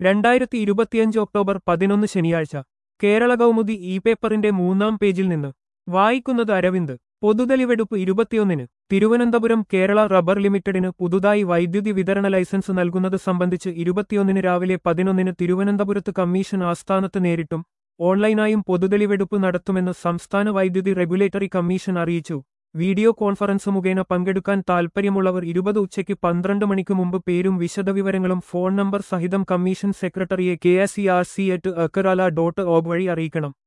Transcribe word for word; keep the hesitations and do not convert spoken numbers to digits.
രണ്ടായിരത്തി ഇരുപത്തിയഞ്ച് ഒക്ടോബർ പതിനൊന്ന് ശനിയാഴ്ച കേരള കൗമുദി ഇ പേപ്പറിന്റെ മൂന്നാം പേജിൽ നിന്ന് വായിക്കുന്നത് അരവിന്ദ്. പൊതുതെളിവെടുപ്പ് ഇരുപത്തിയൊന്നിന് തിരുവനന്തപുരം. കേരള റബ്ബർ ലിമിറ്റഡിന് പുതുതായി വൈദ്യുതി വിതരണ ലൈസൻസ് നൽകുന്നത് സംബന്ധിച്ച് ഇരുപത്തിയൊന്നിന് രാവിലെ പതിനൊന്നിന് തിരുവനന്തപുരത്ത് കമ്മീഷൻ ആസ്ഥാനത്ത് നേരിട്ടും ഓൺലൈനായും പൊതുതെളിവെടുപ്പ് നടത്തുമെന്ന് സംസ്ഥാന വൈദ്യുതി റെഗുലേറ്ററി കമ്മീഷൻ അറിയിച്ചു. വീഡിയോ കോൺഫറൻസ് മുഖേന പങ്കെടുക്കാൻ താൽപ്പര്യമുള്ളവർ ഇരുപത് ഉച്ചയ്ക്ക് പന്ത്രണ്ട് മണിക്ക് മുമ്പ് പേരും വിശദവിവരങ്ങളും ഫോൺ നമ്പർ സഹിതം കമ്മീഷൻ സെക്രട്ടറിയെ K S E R C at അക്കരാല ഡോട്ട് ഓഗ് വഴി അറിയിക്കണം.